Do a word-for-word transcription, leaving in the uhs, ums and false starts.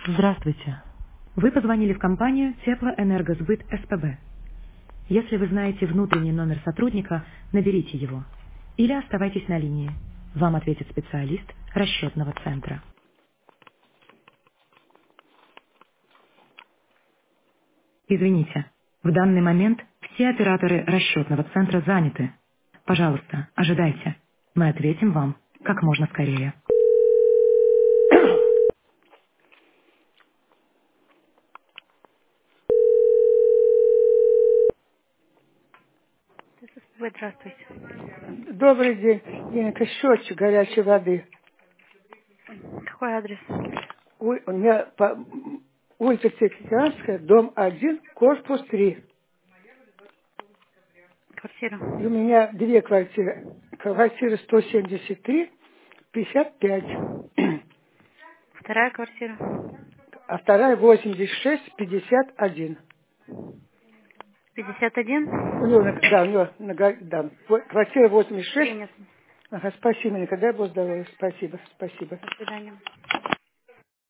Здравствуйте. Вы позвонили в компанию Теплоэнергосбыт СПБ. Если вы знаете внутренний номер сотрудника, наберите его. Или оставайтесь на линии. Вам ответит специалист расчетного центра. Извините, в данный момент все операторы расчетного центра заняты. Пожалуйста, ожидайте. Мы ответим вам как можно скорее. Вы здравствуйте. Добрый день. Ленка, счетчик горячей воды. Какой адрес? Ой, у меня по, улица Тихоокеанская, дом один, корпус три. Квартира. И у меня две квартиры. Квартира сто семьдесят три, пятьдесят пять. Вторая квартира. А вторая восемьдесят шесть, пятьдесят один. пятьдесят один. Ну, на- да, ну, на го- да. Во- Квартира восемьдесят шесть. Принято. Ага, спасибо, никогда Бог здоровья. Спасибо, спасибо. До свидания.